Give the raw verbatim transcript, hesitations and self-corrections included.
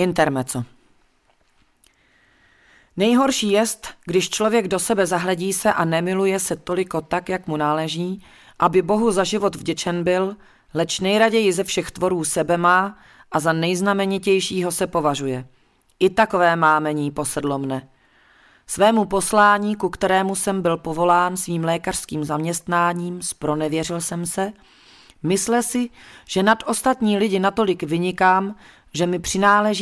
Intermezzo. Nejhorší jest, když člověk do sebe zahledí se a nemiluje se toliko tak, jak mu náleží, aby Bohu za život vděčen byl, leč nejraději ze všech tvorů sebe má a za nejznamenitějšího se považuje. I takové mámení posedlo mne. Svému poslání, ku kterému jsem byl povolán svým lékařským zaměstnáním, spronevěřil jsem se, mysle si, že nad ostatní lidi natolik vynikám, že mi přináleží